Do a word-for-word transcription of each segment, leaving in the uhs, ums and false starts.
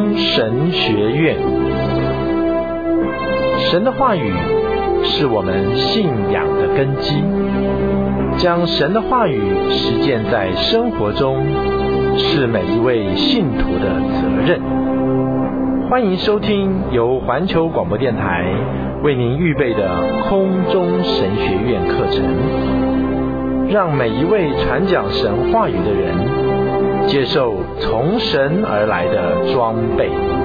中神学院。神的话语是我们信仰的根基，将神的话语实践在生活中，是每一位信徒的责任。欢迎收听由环球广播电台为您预备的空中神学院课程，让每一位传讲神话语的人接受从神而来的装备。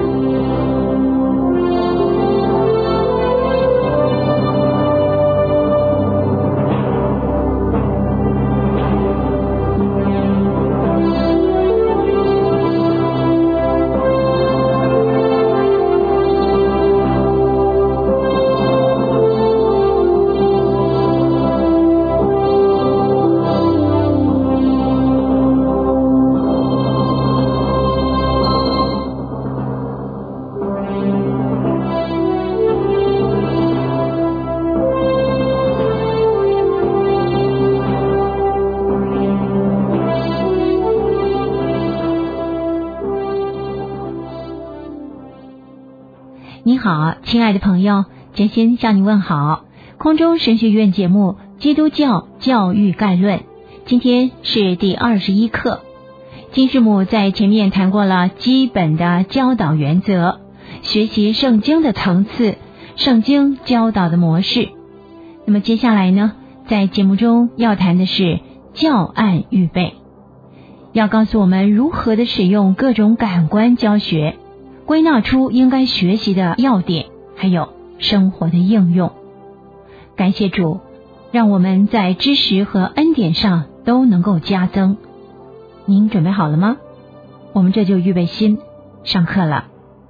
你好，亲爱的朋友，真心向你问好。空中神学院节目《基督教教育概论》，今天是第二十一课。金师母在前面谈过了基本的教导原则，学习圣经的层次，圣经教导的模式。那么接下来呢，在节目中要谈的是教案预备，要告诉我们如何的使用各种感官教学，归纳出应该学习的要点，还有生活的应用。感谢主，让我们在知识和恩典上都能够加增。您准备好了吗？我们这就预备心，上课了。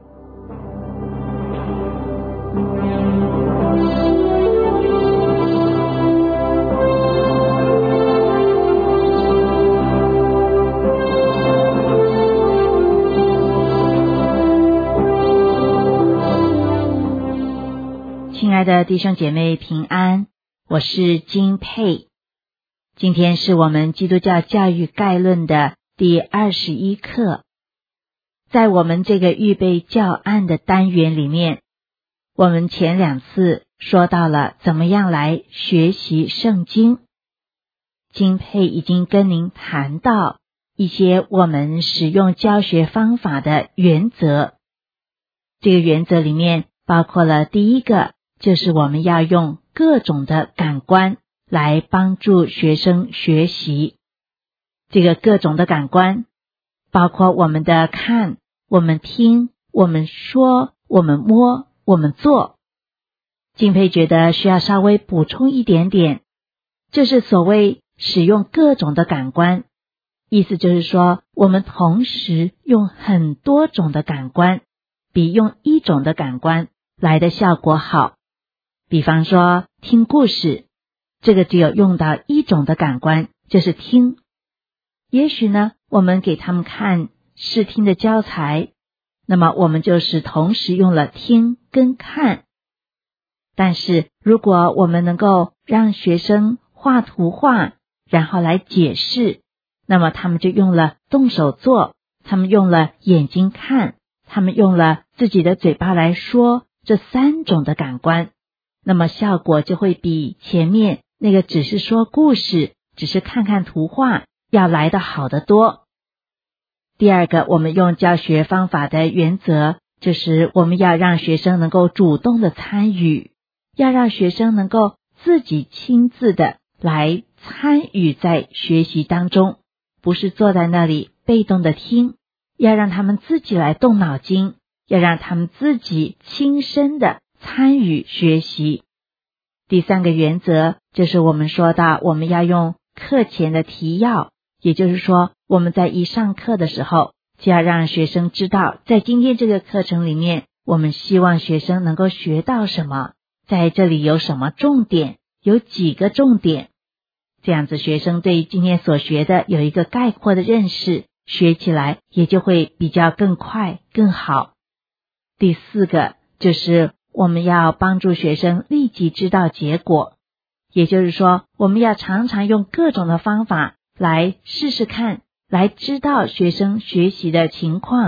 亲爱的弟兄姐妹平安，我是金佩。今天是我们基督教教育概论的第二十一课。在我们这个预备教案的单元里面，我们前两次说到了怎么样来学习圣经。金佩已经跟您谈到一些我们使用教学方法的原则。这个原则里面包括了第一个，就是我们要用各种的感官来帮助学生学习。这个各种的感官包括我们的看，我们听，我们说，我们摸，我们做。敬佩觉得需要稍微补充一点点，这是所谓使用各种的感官，意思就是说我们同时用很多种的感官，比用一种的感官来的效果好。比方说听故事，这个只有用到一种的感官，就是听。也许呢，我们给他们看视听的教材，那么我们就是同时用了听跟看。但是如果我们能够让学生画图画，然后来解释，那么他们就用了动手做，他们用了眼睛看，他们用了自己的嘴巴来说，这三种的感官，那么效果就会比前面那个只是说故事，只是看看图画要来得好得多。第二个，我们用教学方法的原则，就是我们要让学生能够主动的参与，要让学生能够自己亲自的来参与在学习当中，不是坐在那里被动的听，要让他们自己来动脑筋，要让他们自己亲身的参与学习。第三个原则就是我们说到我们要用课前的提要，也就是说我们在一上课的时候就要让学生知道，在今天这个课程里面我们希望学生能够学到什么，在这里有什么重点，有几个重点，这样子学生对今天所学的有一个概括的认识，学起来也就会比较更快更好。第四个就是我们要帮助学生立即知道结果，也就是说我们要常常用各种的方法来试试看，来知道学生学习的情况，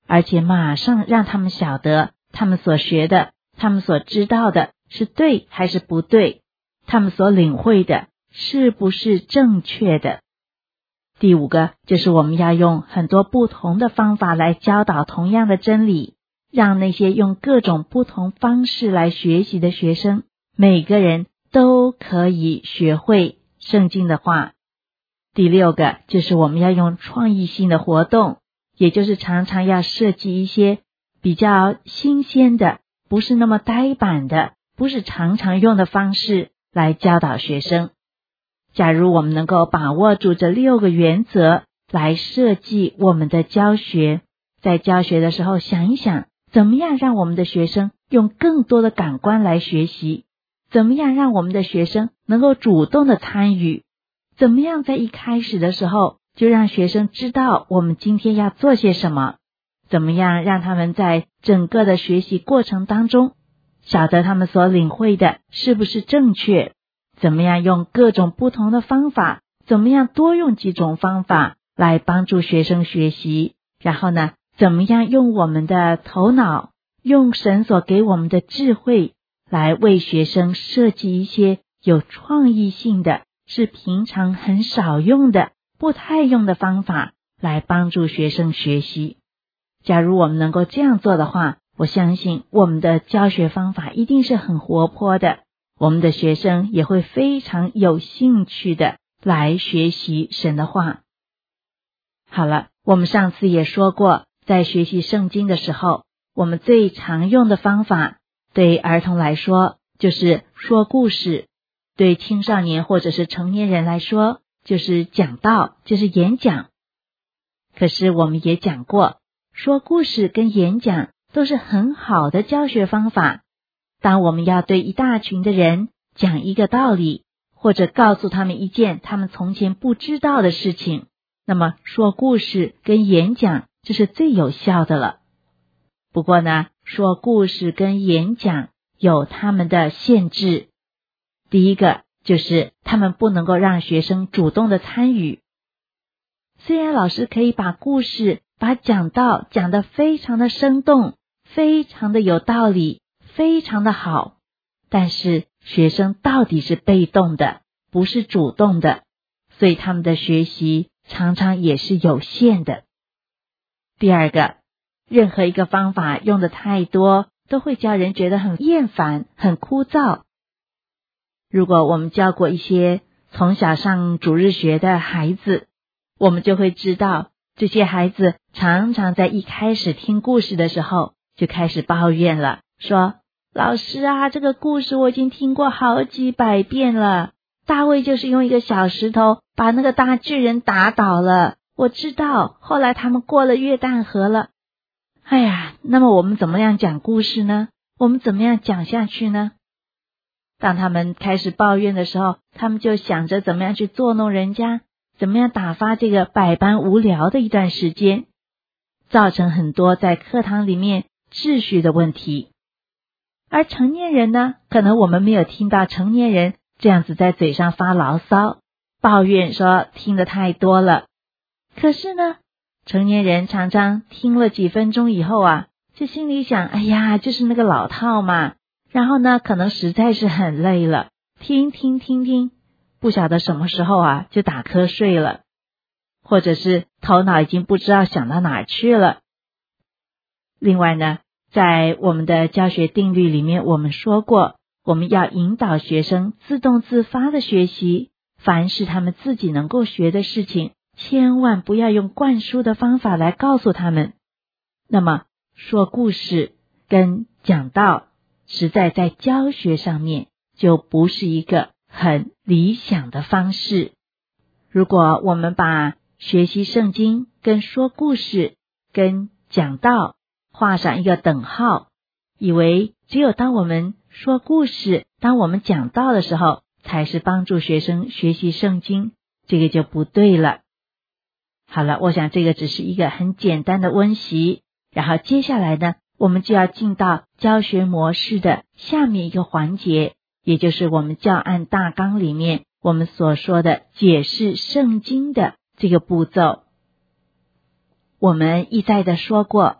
而且马上让他们晓得他们所学的，他们所知道的是对还是不对，他们所领会的是不是正确的。第五个就是我们要用很多不同的方法来教导同样的真理，让那些用各种不同方式来学习的学生，每个人都可以学会圣经的话。第六个就是我们要用创意性的活动，也就是常常要设计一些比较新鲜的，不是那么呆板的，不是常常用的方式来教导学生。假如我们能够把握住这六个原则来设计我们的教学，在教学的时候想一想，怎么样让我们的学生用更多的感官来学习，怎么样让我们的学生能够主动的参与，怎么样在一开始的时候就让学生知道我们今天要做些什么，怎么样让他们在整个的学习过程当中晓得他们所领会的是不是正确，怎么样用各种不同的方法，怎么样多用几种方法来帮助学生学习，然后呢，怎么样用我们的头脑，用神所给我们的智慧来为学生设计一些有创意性的，是平常很少用的，不太用的方法来帮助学生学习。假如我们能够这样做的话，我相信我们的教学方法一定是很活泼的，我们的学生也会非常有兴趣的来学习神的话。好了，我们上次也说过，在学习圣经的时候，我们最常用的方法，对儿童来说就是说故事，对青少年或者是成年人来说就是讲道，就是演讲。可是我们也讲过，说故事跟演讲都是很好的教学方法。当我们要对一大群的人讲一个道理，或者告诉他们一件他们从前不知道的事情，那么说故事跟演讲这是最有效的了。不过呢，说故事跟演讲有他们的限制。第一个就是他们不能够让学生主动的参与。虽然老师可以把故事把讲道讲得非常的生动，非常的有道理，非常的好，但是学生到底是被动的，不是主动的，所以他们的学习常常也是有限的。第二个，任何一个方法用的太多，都会叫人觉得很厌烦，很枯燥。如果我们教过一些从小上主日学的孩子，我们就会知道，这些孩子常常在一开始听故事的时候就开始抱怨了，说老师啊，这个故事我已经听过好几百遍了，大卫就是用一个小石头把那个大巨人打倒了，我知道后来他们过了约旦河了。哎呀，那么我们怎么样讲故事呢？我们怎么样讲下去呢？当他们开始抱怨的时候，他们就想着怎么样去作弄人家，怎么样打发这个百般无聊的一段时间，造成很多在课堂里面秩序的问题。而成年人呢，可能我们没有听到成年人这样子在嘴上发牢骚，抱怨说听得太多了。可是呢，成年人常常听了几分钟以后啊，就心里想，哎呀，就是那个老套嘛，然后呢，可能实在是很累了，听听听听，不晓得什么时候啊就打瞌睡了，或者是头脑已经不知道想到哪儿去了。另外呢，在我们的教学定律里面，我们说过，我们要引导学生自动自发的学习，凡是他们自己能够学的事情，千万不要用灌输的方法来告诉他们。那么说故事跟讲道实在在教学上面就不是一个很理想的方式。如果我们把学习圣经跟说故事跟讲道画上一个等号，以为只有当我们说故事，当我们讲道的时候才是帮助学生学习圣经，这个就不对了。好了，我想这个只是一个很简单的温习，然后接下来呢，我们就要进到教学模式的下面一个环节，也就是我们教案大纲里面我们所说的解释圣经的这个步骤。我们一再的说过，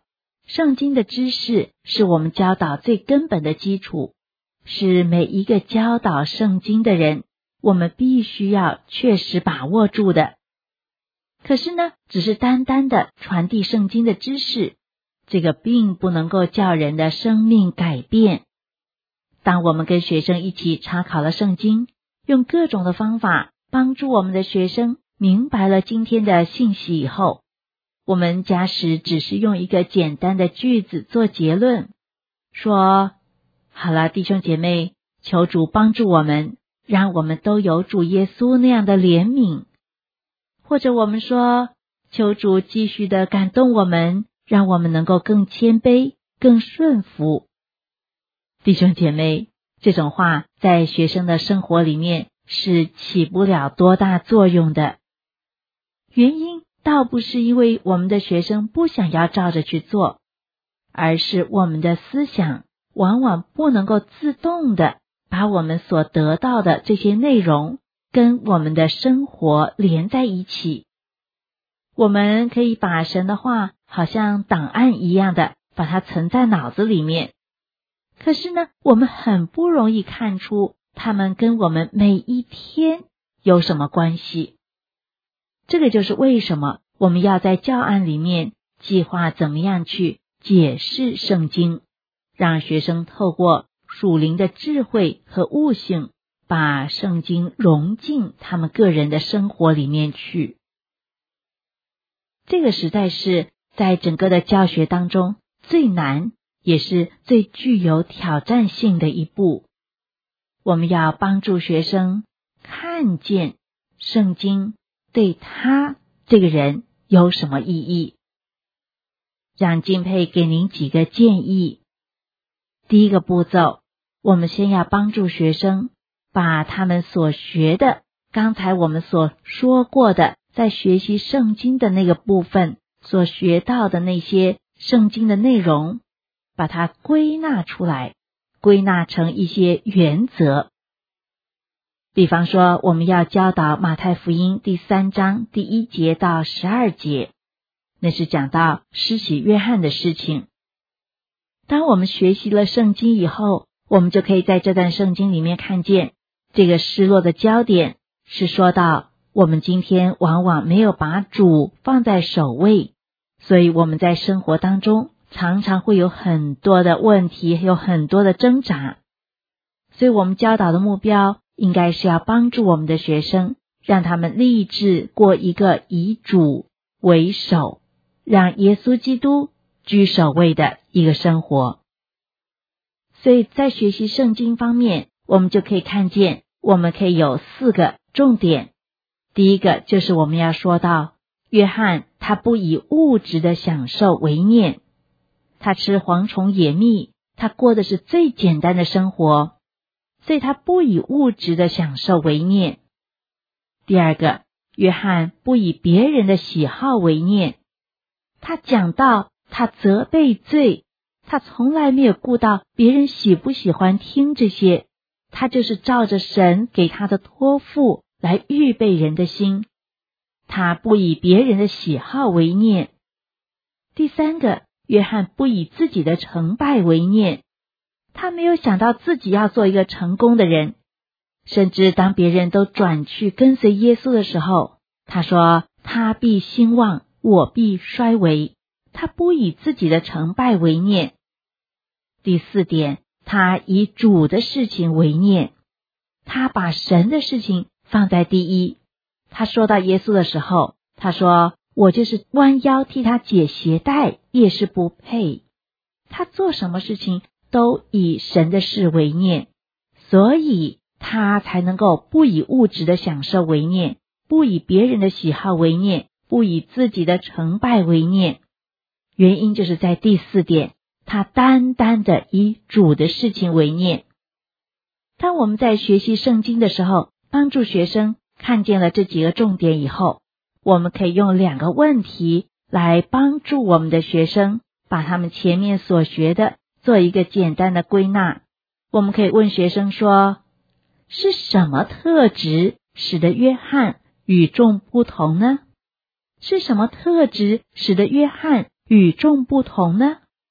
圣经的知识是我们教导最根本的基础，是每一个教导圣经的人，我们必须要确实把握住的。可是呢，只是单单的传递圣经的知识，这个并不能够叫人的生命改变。当我们跟学生一起查考了圣经，用各种的方法帮助我们的学生明白了今天的信息以后，我们假使只是用一个简单的句子做结论，说好了，弟兄姐妹，求主帮助我们，让我们都有主耶稣那样的怜悯，或者我们说求主继续的感动我们，让我们能够更谦卑，更顺服。弟兄姐妹，这种话在学生的生活里面是起不了多大作用的。原因倒不是因为我们的学生不想要照着去做，而是我们的思想往往不能够自动的把我们所得到的这些内容跟我们的生活连在一起。我们可以把神的话好像档案一样的把它存在脑子里面，可是呢，我们很不容易看出它们跟我们每一天有什么关系。这个就是为什么我们要在教案里面计划怎么样去解释圣经，让学生透过属灵的智慧和悟性，把圣经融进他们个人的生活里面去。这个实在是在整个的教学当中最难，也是最具有挑战性的一步。我们要帮助学生看见圣经对他这个人有什么意义。让金佩给您几个建议。第一个步骤，我们先要帮助学生把他们所学的，刚才我们所说过的，在学习圣经的那个部分所学到的那些圣经的内容，把它归纳出来，归纳成一些原则。比方说，我们要教导马太福音第三章第一节到十二节，那是讲到施洗约翰的事情。当我们学习了圣经以后，我们就可以在这段圣经里面看见，这个失落的焦点是说到我们今天往往没有把主放在首位，所以我们在生活当中常常会有很多的问题，有很多的挣扎。所以我们教导的目标应该是要帮助我们的学生，让他们立志过一个以主为首，让耶稣基督居首位的一个生活。所以在学习圣经方面，我们就可以看见，我们可以有四个重点。第一个就是我们要说到，约翰他不以物质的享受为念，他吃蝗虫野蜜，他过的是最简单的生活，所以他不以物质的享受为念。第二个，约翰不以别人的喜好为念，他讲到他责备罪，他从来没有顾到别人喜不喜欢听这些，他就是照着神给他的托付来预备人的心，他不以别人的喜好为念。第三个，约翰不以自己的成败为念，他没有想到自己要做一个成功的人，甚至当别人都转去跟随耶稣的时候，他说他必兴旺，我必衰微，他不以自己的成败为念。第四点，他以主的事情为念，他把神的事情放在第一。他说到耶稣的时候，他说我就是弯腰替他解鞋带也是不配。他做什么事情都以神的事为念，所以他才能够不以物质的享受为念，不以别人的喜好为念，不以自己的成败为念。原因就是在第四点，他单单的以主的事情为念。当我们在学习圣经的时候，帮助学生看见了这几个重点以后，我们可以用两个问题来帮助我们的学生把他们前面所学的做一个简单的归纳。我们可以问学生说，是什么特质使得约翰与众不同呢？是什么特质使得约翰与众不同呢？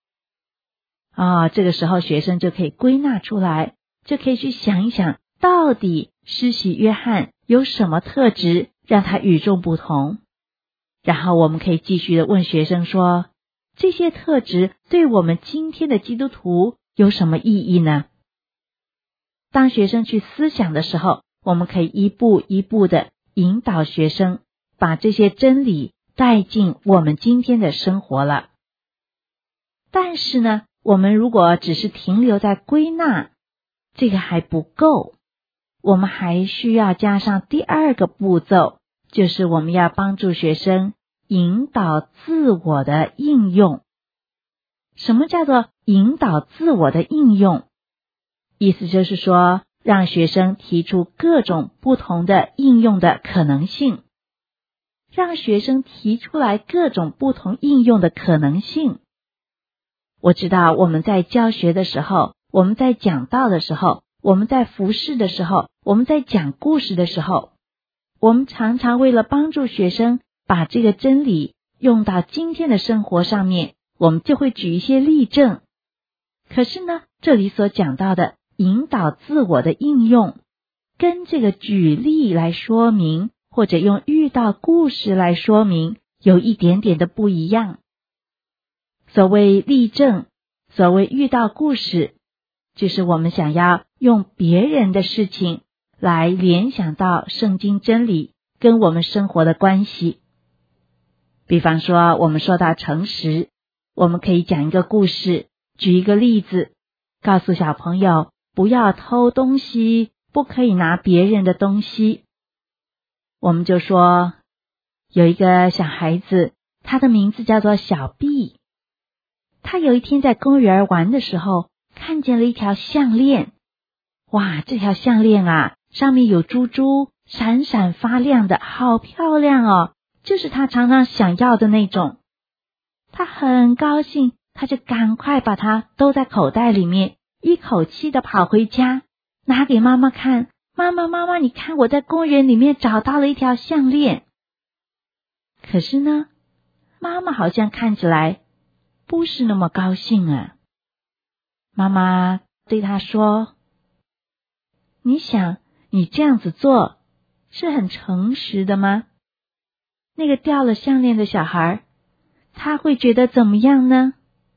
啊、哦，这个时候学生就可以归纳出来，就可以去想一想，到底施洗约翰有什么特质让他与众不同。然后我们可以继续的问学生说，这些特质对我们今天的基督徒有什么意义呢？当学生去思想的时候，我们可以一步一步的引导学生把这些真理带进我们今天的生活了。但是呢，我们如果只是停留在归纳，这个还不够，我们还需要加上第二个步骤，就是我们要帮助学生引导自我的应用。什么叫做引导自我的应用？意思就是说，让学生提出各种不同的应用的可能性，让学生提出来各种不同应用的可能性。我知道我们在教学的时候，我们在讲道的时候，我们在服事的时候，我们在讲故事的时候，我们常常为了帮助学生把这个真理用到今天的生活上面，我们就会举一些例证。可是呢，这里所讲到的引导自我的应用，跟这个举例来说明，或者用遇到故事来说明，有一点点的不一样。所谓例证，所谓遇到故事，就是我们想要用别人的事情来联想到圣经真理跟我们生活的关系。比方说，我们说到诚实，我们可以讲一个故事，举一个例子，告诉小朋友不要偷东西，不可以拿别人的东西。我们就说，有一个小孩子，他的名字叫做小碧。他有一天在公园玩的时候，看见了一条项链。哇，这条项链啊，上面有珠珠，闪闪发亮的，好漂亮哦，就是他常常想要的那种。他很高兴，他就赶快把它兜在口袋里面，一口气的跑回家，拿给妈妈看。妈妈，妈妈，你看我在公园里面找到了一条项链。可是呢，妈妈好像看起来不是那么高兴啊。妈妈对他说，你想你这样子做是很诚实的吗？那个掉了项链的小孩，他会觉得怎么样呢？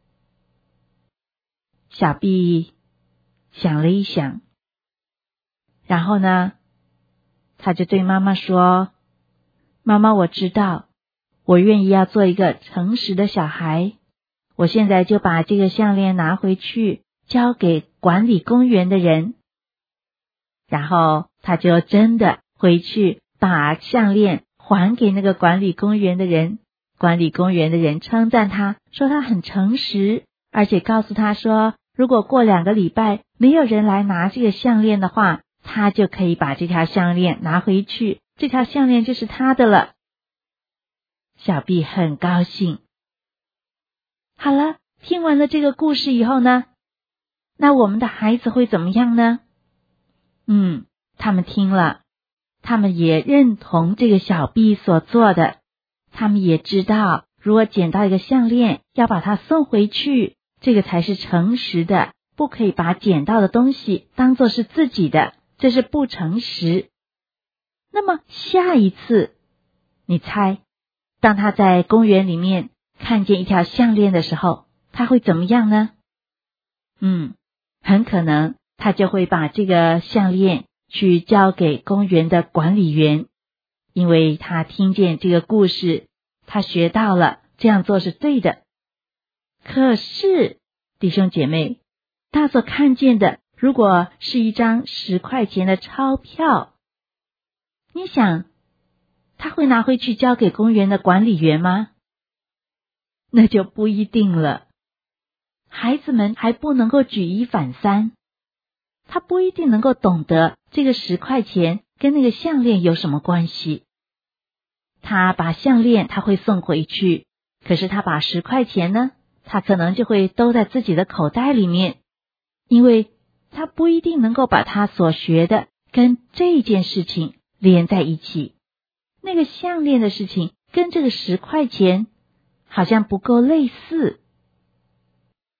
小碧想了一想，然后呢，他就对妈妈说，妈妈，我知道，我愿意要做一个诚实的小孩，我现在就把这个项链拿回去，交给管理公园的人。然后他就真的回去把项链还给那个管理公园的人。管理公园的人称赞他，说他很诚实，而且告诉他说，如果过两个礼拜没有人来拿这个项链的话，他就可以把这条项链拿回去，这条项链就是他的了。小碧很高兴。好了，听完了这个故事以后呢，那我们的孩子会怎么样呢？嗯，他们听了，他们也认同这个小碧所做的，他们也知道，如果捡到一个项链，要把它送回去，这个才是诚实的，不可以把捡到的东西当作是自己的，这是不诚实。那么下一次，你猜，当他在公园里面看见一条项链的时候，他会怎么样呢？嗯，很可能他就会把这个项链去交给公园的管理员，因为他听见这个故事，他学到了这样做是对的。可是，弟兄姐妹，他所看见的如果是一张十块钱的钞票，你想他会拿回去交给公园的管理员吗？那就不一定了。孩子们还不能够举一反三，他不一定能够懂得这个十块钱跟那个项链有什么关系。他把项链他会送回去，可是他把十块钱呢，他可能就会兜在自己的口袋里面，因为他不一定能够把他所学的跟这件事情连在一起。那个项链的事情跟这个十块钱好像不够类似。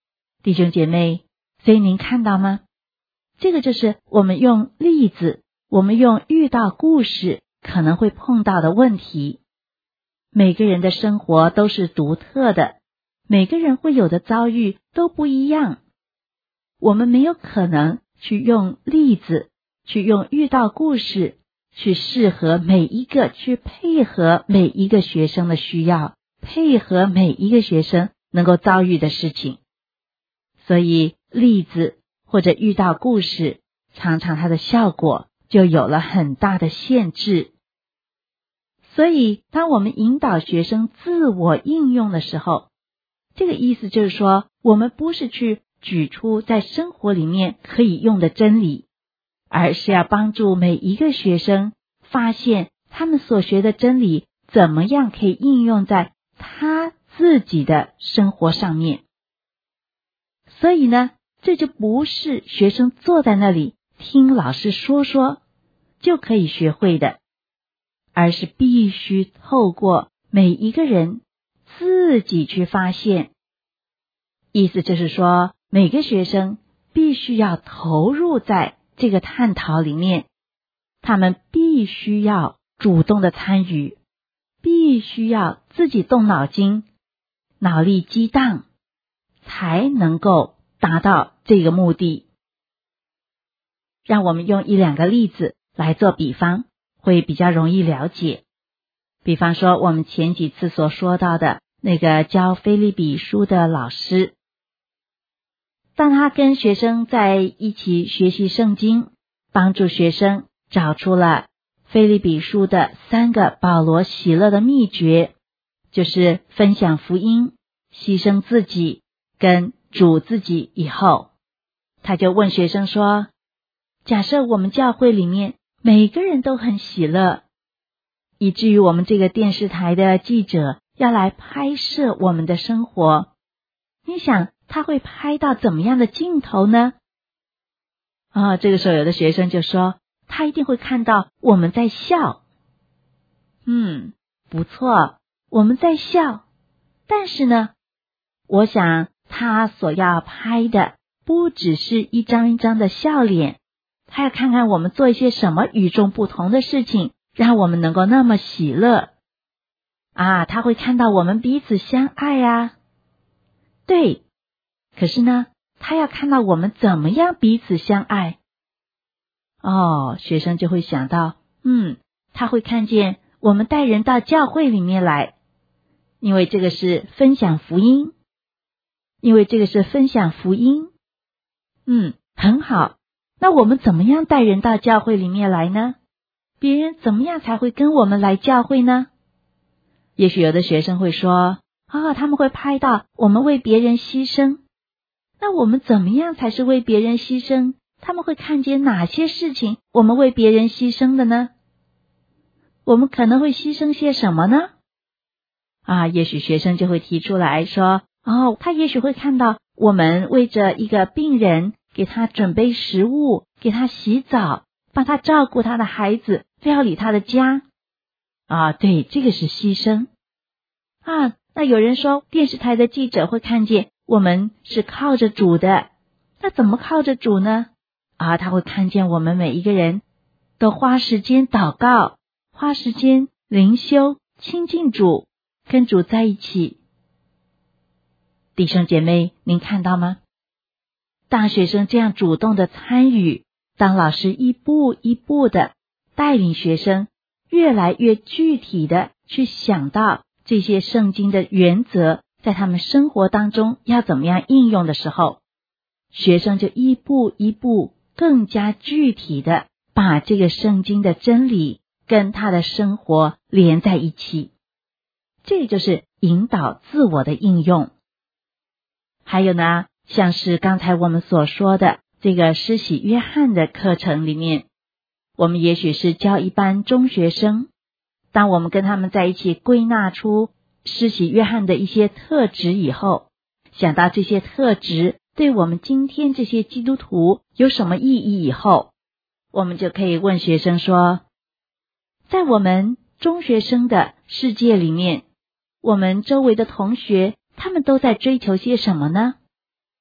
弟兄姐妹，所以您看到吗？这个就是我们用例子，我们用遇到故事可能会碰到的问题。每个人的生活都是独特的，每个人会有的遭遇都不一样。我们没有可能去用例子，去用遇到故事，去适合每一个，去配合每一个学生的需要，配合每一个学生能够遭遇的事情。所以例子或者遇到故事，常常它的效果就有了很大的限制。所以当我们引导学生自我应用的时候，这个意思就是说，我们不是去举出在生活里面可以用的真理，而是要帮助每一个学生发现他们所学的真理怎么样可以应用在他自己的生活上面。所以呢，这就不是学生坐在那里听老师说说就可以学会的，而是必须透过每一个人自己去发现。意思就是说，每个学生必须要投入在这个探讨里面，他们必须要主动的参与，必须要自己动脑筋，脑力激荡，才能够达到这个目的。让我们用一两个例子来做比方，会比较容易了解。比方说，我们前几次所说到的那个教腓立比书的老师，当他跟学生在一起学习圣经，帮助学生找出了腓立比书的三个保罗喜乐的秘诀，就是分享福音、牺牲自己跟主自己以后，他就问学生说，假设我们教会里面每个人都很喜乐，以至于我们这个电视台的记者要来拍摄我们的生活，你想他会拍到怎么样的镜头呢？啊，这个时候有的学生就说，他一定会看到我们在笑。嗯，不错，我们在笑，但是呢，我想他所要拍的不只是一张一张的笑脸，他要看看我们做一些什么与众不同的事情，让我们能够那么喜乐啊！他会看到我们彼此相爱啊，对。可是呢，他要看到我们怎么样彼此相爱。哦，学生就会想到，嗯，他会看见我们带人到教会里面来，因为这个是分享福音，因为这个是分享福音。嗯，很好。那我们怎么样带人到教会里面来呢？别人怎么样才会跟我们来教会呢？也许有的学生会说，啊，他们会拍到我们为别人牺牲。那我们怎么样才是为别人牺牲？他们会看见哪些事情我们为别人牺牲的呢？我们可能会牺牲些什么呢？啊，也许学生就会提出来说，哦，他也许会看到我们为着一个病人，给他准备食物，给他洗澡，帮他照顾他的孩子，料理他的家。啊，对，这个是牺牲。啊，那有人说电视台的记者会看见我们是靠着主的，那怎么靠着主呢？啊，他会看见我们每一个人都花时间祷告，花时间灵修，亲近主，跟主在一起。弟兄姐妹，您看到吗？当学生这样主动的参与，当老师一步一步的带领学生越来越具体的去想到这些圣经的原则在他们生活当中要怎么样应用的时候，学生就一步一步更加具体的把这个圣经的真理跟他的生活连在一起。这就是引导自我的应用。还有呢，像是刚才我们所说的这个施洗约翰的课程里面，我们也许是教一班中学生，当我们跟他们在一起归纳出施洗约翰的一些特质以后，想到这些特质对我们今天这些基督徒有什么意义以后，我们就可以问学生说，在我们中学生的世界里面，我们周围的同学他们都在追求些什么呢？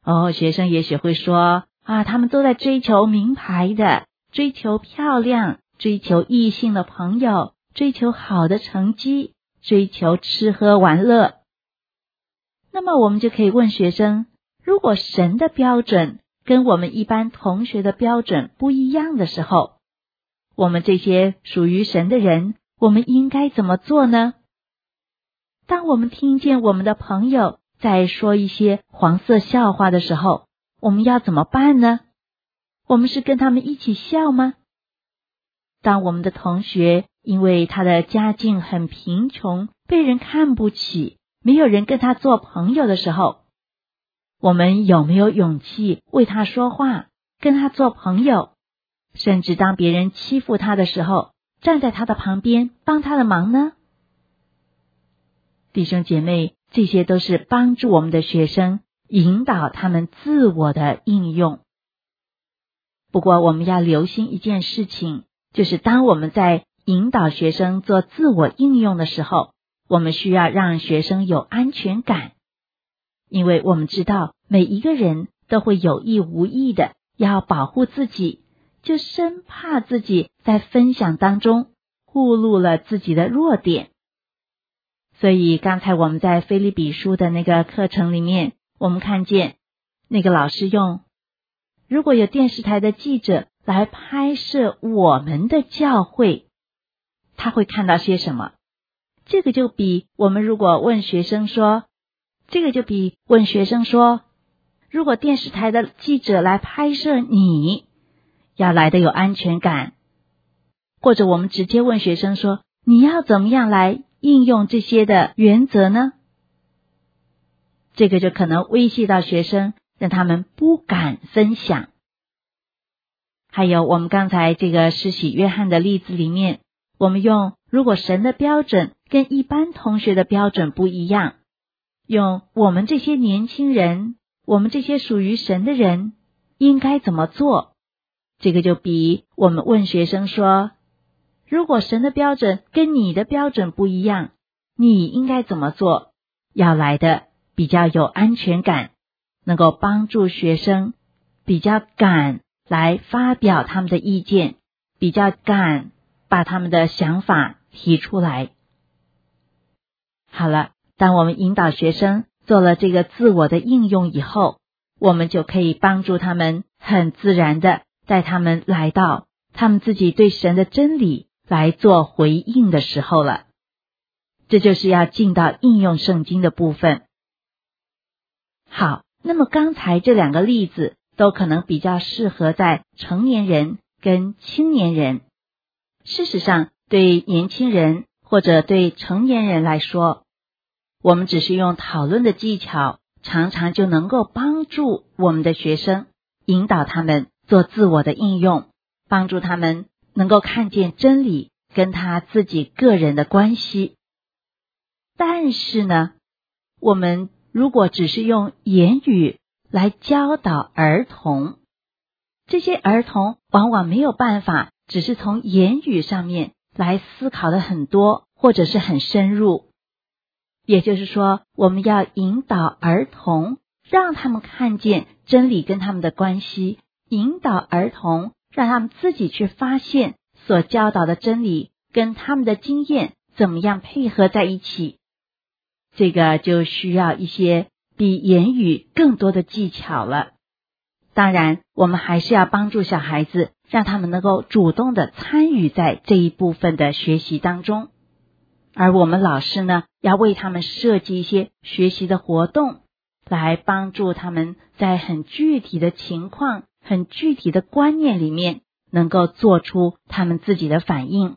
哦，学生也许会说啊，他们都在追求名牌的，追求漂亮，追求异性的朋友，追求好的成绩，追求吃喝玩乐。那么我们就可以问学生，如果神的标准跟我们一般同学的标准不一样的时候，我们这些属于神的人，我们应该怎么做呢？当我们听见我们的朋友在说一些黄色笑话的时候，我们要怎么办呢？我们是跟他们一起笑吗？当我们的同学因为他的家境很贫穷，被人看不起，没有人跟他做朋友的时候，我们有没有勇气为他说话，跟他做朋友？甚至当别人欺负他的时候，站在他的旁边帮他的忙呢？弟兄姐妹，这些都是帮助我们的学生引导他们自我的应用。不过我们要留心一件事情，就是当我们在引导学生做自我应用的时候，我们需要让学生有安全感，因为我们知道每一个人都会有意无意的要保护自己，就生怕自己在分享当中暴露了自己的弱点。所以刚才我们在腓立比书的那个课程里面，我们看见那个老师用，如果有电视台的记者来拍摄我们的教会，他会看到些什么？这个就比我们如果问学生说，这个就比问学生说，如果电视台的记者来拍摄你，要来的有安全感。或者我们直接问学生说，你要怎么样来应用这些的原则呢？这个就可能威胁到学生，让他们不敢分享。还有我们刚才这个施洗约翰的例子里面，我们用如果神的标准跟一般同学的标准不一样，用我们这些年轻人，我们这些属于神的人应该怎么做？这个就比我们问学生说，如果神的标准跟你的标准不一样，你应该怎么做？要来的比较有安全感，能够帮助学生比较敢来发表他们的意见，比较敢把他们的想法提出来。好了，当我们引导学生做了这个自我的应用以后，我们就可以帮助他们很自然的带他们来到他们自己对神的真理来做回应的时候了。这就是要进到应用圣经的部分。好，那么刚才这两个例子都可能比较适合在成年人跟青年人。事实上，对年轻人或者对成年人来说，我们只是用讨论的技巧，常常就能够帮助我们的学生，引导他们做自我的应用，帮助他们能够看见真理跟他自己个人的关系。但是呢，我们如果只是用言语来教导儿童，这些儿童往往没有办法只是从言语上面来思考的很多，或者是很深入。也就是说，我们要引导儿童，让他们看见真理跟他们的关系，引导儿童，让他们自己去发现所教导的真理跟他们的经验怎么样配合在一起。这个就需要一些比言语更多的技巧了。当然，我们还是要帮助小孩子，让他们能够主动的参与在这一部分的学习当中。而我们老师呢，要为他们设计一些学习的活动，来帮助他们在很具体的情况、很具体的观念里面，能够做出他们自己的反应。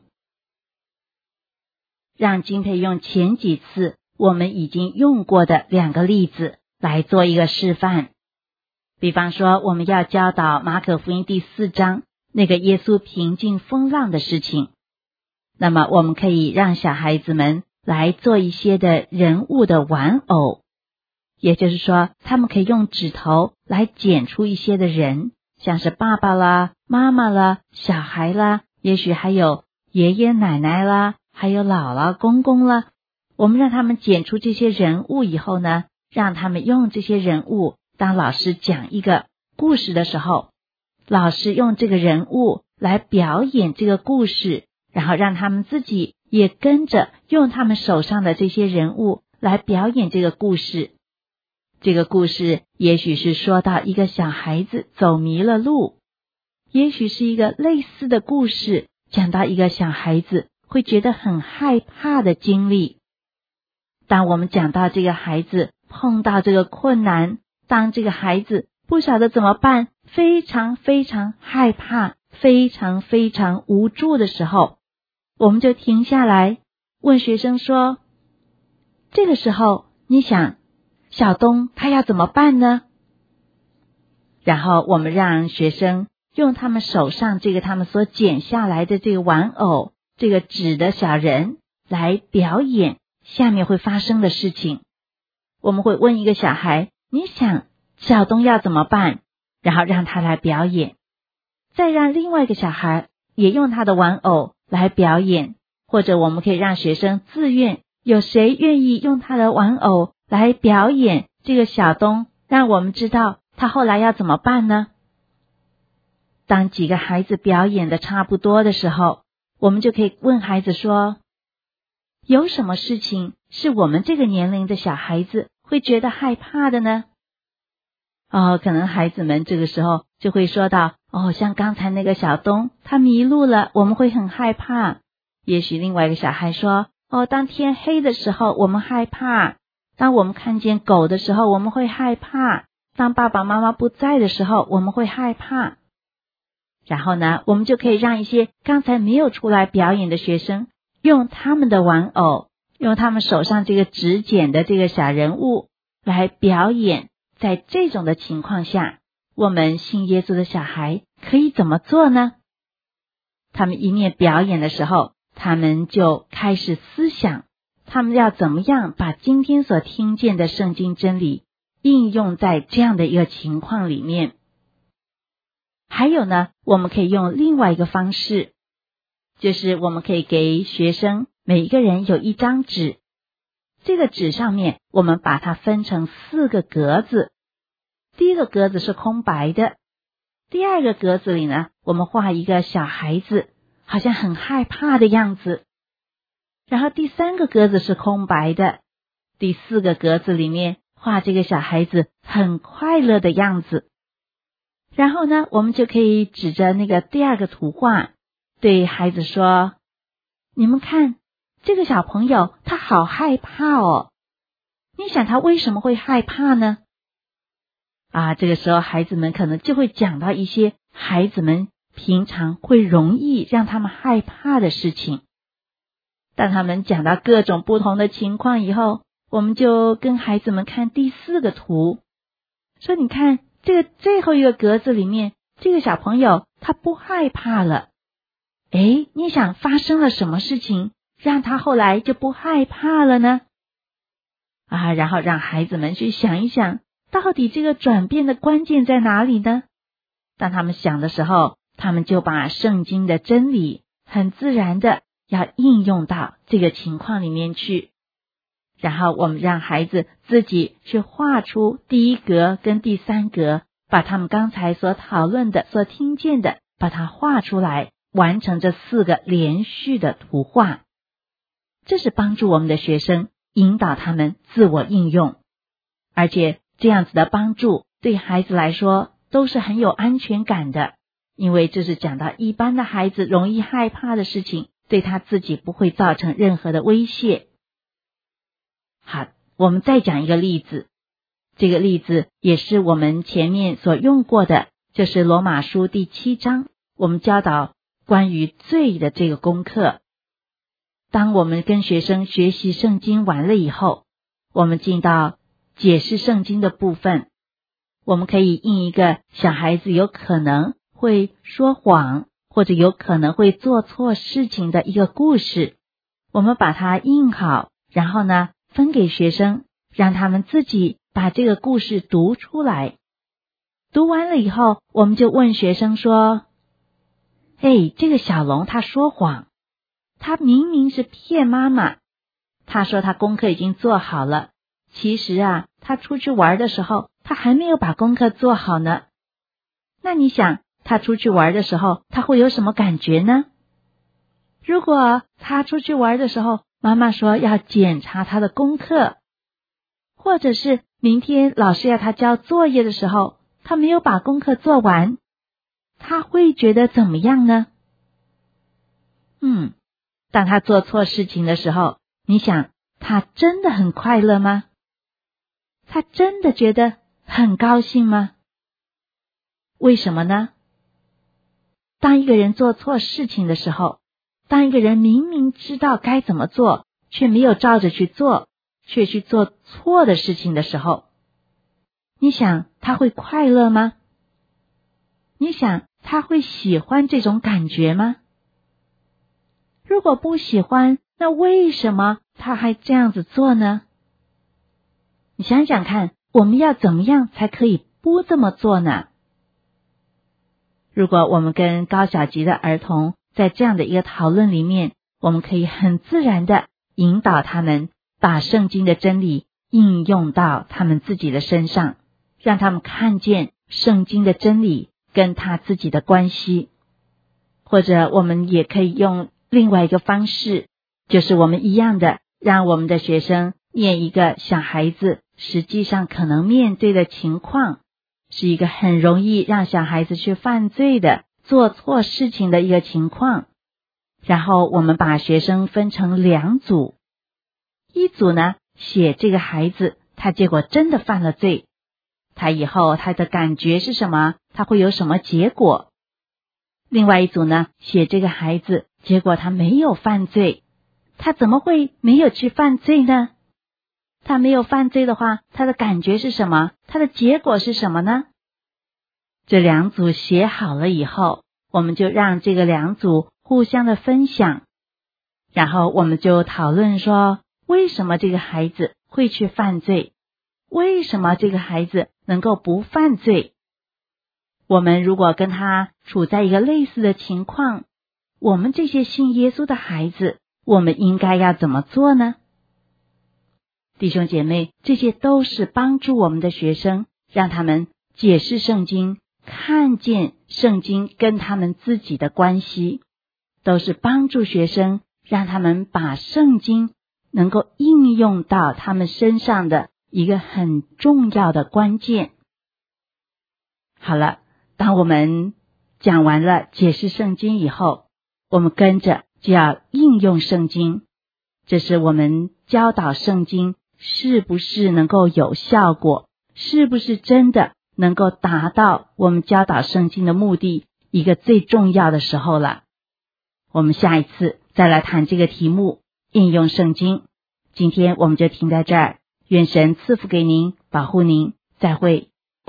让金佩用前几次我们已经用过的两个例子来做一个示范。比方说，我们要教导马可福音第四章那个耶稣平静风浪的事情，那么我们可以让小孩子们来做一些的人物的玩偶，也就是说，他们可以用指头来剪出一些的人，像是爸爸啦、妈妈啦、小孩啦，也许还有爷爷奶奶啦，还有姥姥公公啦。我们让他们剪出这些人物以后呢，让他们用这些人物当老师讲一个故事的时候，老师用这个人物来表演这个故事，然后让他们自己也跟着用他们手上的这些人物来表演这个故事。这个故事也许是说到一个小孩子走迷了路，也许是一个类似的故事，讲到一个小孩子会觉得很害怕的经历。当我们讲到这个孩子碰到这个困难，当这个孩子不晓得怎么办，非常非常害怕，非常非常无助的时候，我们就停下来问学生说，这个时候你想小东他要怎么办呢？然后我们让学生用他们手上这个他们所剪下来的这个玩偶，这个纸的小人来表演下面会发生的事情。我们会问一个小孩，你想小东要怎么办？然后让他来表演，再让另外一个小孩也用他的玩偶来表演，或者我们可以让学生自愿，有谁愿意用他的玩偶来表演这个小东，让我们知道他后来要怎么办呢？当几个孩子表演的差不多的时候，我们就可以问孩子说，有什么事情是我们这个年龄的小孩子会觉得害怕的呢？哦，可能孩子们这个时候就会说到，哦，像刚才那个小东他迷路了，我们会很害怕。也许另外一个小孩说，哦，当天黑的时候我们害怕，当我们看见狗的时候我们会害怕，当爸爸妈妈不在的时候我们会害怕。然后呢，我们就可以让一些刚才没有出来表演的学生用他们的玩偶，用他们手上这个纸剪的这个小人物来表演。在这种的情况下，我们信耶稣的小孩可以怎么做呢？他们一面表演的时候，他们就开始思想，他们要怎么样把今天所听见的圣经真理应用在这样的一个情况里面。还有呢，我们可以用另外一个方式，就是我们可以给学生每一个人有一张纸，这个纸上面我们把它分成四个格子，第一个格子是空白的，第二个格子里呢，我们画一个小孩子好像很害怕的样子，然后第三个格子是空白的，第四个格子里面画这个小孩子很快乐的样子。然后呢，我们就可以指着那个第二个图画对孩子说，你们看这个小朋友他好害怕哦，你想他为什么会害怕呢？啊，这个时候孩子们可能就会讲到一些孩子们平常会容易让他们害怕的事情。当他们讲到各种不同的情况以后，我们就跟孩子们看第四个图，说你看这个最后一个格子里面，这个小朋友他不害怕了。诶，你想发生了什么事情让他后来就不害怕了呢？啊，然后让孩子们去想一想，到底这个转变的关键在哪里呢？当他们想的时候，他们就把圣经的真理很自然的要应用到这个情况里面去。然后我们让孩子自己去画出第一格跟第三格，把他们刚才所讨论的、所听见的，把它画出来，完成这四个连续的图画。这是帮助我们的学生引导他们自我应用，而且这样子的帮助对孩子来说都是很有安全感的，因为这是讲到一般的孩子容易害怕的事情，对他自己不会造成任何的威胁。好，我们再讲一个例子，这个例子也是我们前面所用过的，就是罗马书第七章，我们教导关于罪的这个功课。当我们跟学生学习圣经完了以后，我们进到解释圣经的部分，我们可以印一个小孩子有可能会说谎，或者有可能会做错事情的一个故事，我们把它印好，然后呢分给学生，让他们自己把这个故事读出来。读完了以后，我们就问学生说，嘿，这个小龙他说谎，他明明是骗妈妈，他说他功课已经做好了，其实啊， 他出去玩的时候，他还没有把功课做好呢。那你想，他出去玩的时候，他会有什么感觉呢？如果他出去玩的时候，妈妈说要检查他的功课，或者是明天老师要他交作业的时候，他没有把功课做完，他会觉得怎么样呢？嗯，当他做错事情的时候，你想，他真的很快乐吗？他真的觉得很高兴吗？为什么呢？当一个人做错事情的时候，当一个人明明知道该怎么做，却没有照着去做，却去做错的事情的时候，你想他会快乐吗？你想他会喜欢这种感觉吗？如果不喜欢，那为什么他还这样子做呢？你想想看，我们要怎么样才可以不这么做呢？如果我们跟高小级的儿童在这样的一个讨论里面，我们可以很自然的引导他们把圣经的真理应用到他们自己的身上，让他们看见圣经的真理跟他自己的关系。或者我们也可以用另外一个方式，就是我们一样的让我们的学生念一个小孩子实际上可能面对的情况，是一个很容易让小孩子去犯罪的、做错事情的一个情况。然后我们把学生分成两组，一组呢写这个孩子他结果真的犯了罪，他以后他的感觉是什么，他会有什么结果。另外一组呢写这个孩子结果他没有犯罪，他怎么会没有去犯罪呢？他没有犯罪的话，他的感觉是什么？他的结果是什么呢？这两组写好了以后，我们就让这个两组互相的分享，然后我们就讨论说，为什么这个孩子会去犯罪？为什么这个孩子能够不犯罪？我们如果跟他处在一个类似的情况，我们这些信耶稣的孩子，我们应该要怎么做呢？弟兄姐妹，这些都是帮助我们的学生，让他们解释圣经，看见圣经跟他们自己的关系，都是帮助学生，让他们把圣经能够应用到他们身上的一个很重要的关键。好了，当我们讲完了解释圣经以后，我们跟着就要应用圣经，这是我们教导圣经是不是能够有效果，是不是真的能够达到我们教导圣经的目的，一个最重要的时候了。我们下一次再来谈这个题目，应用圣经。今天我们就停在这儿，愿神赐福给您，保护您，再会。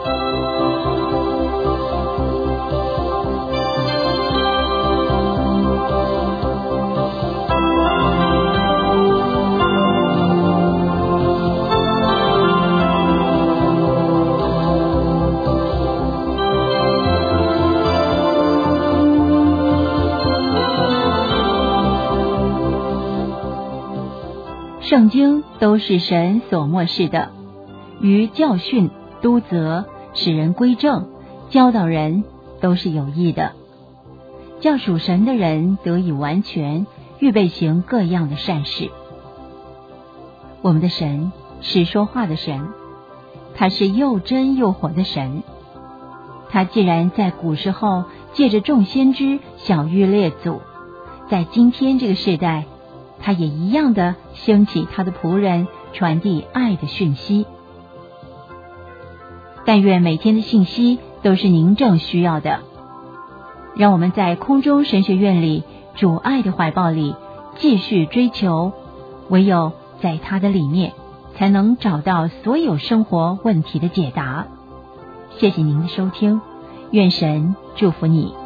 圣经都是神所默示的，于教训、督责、使人归正、教导人都是有益的，叫属神的人得以完全，预备行各样的善事。我们的神是说话的神，他是又真又活的神。他既然在古时候借着众先知晓谕列祖，在今天这个世代他也一样的兴起他的仆人，传递爱的讯息。但愿每天的信息都是您正需要的，让我们在空中神学院里，主爱的怀抱里继续追求，唯有在他的里面才能找到所有生活问题的解答。谢谢您的收听，愿神祝福你。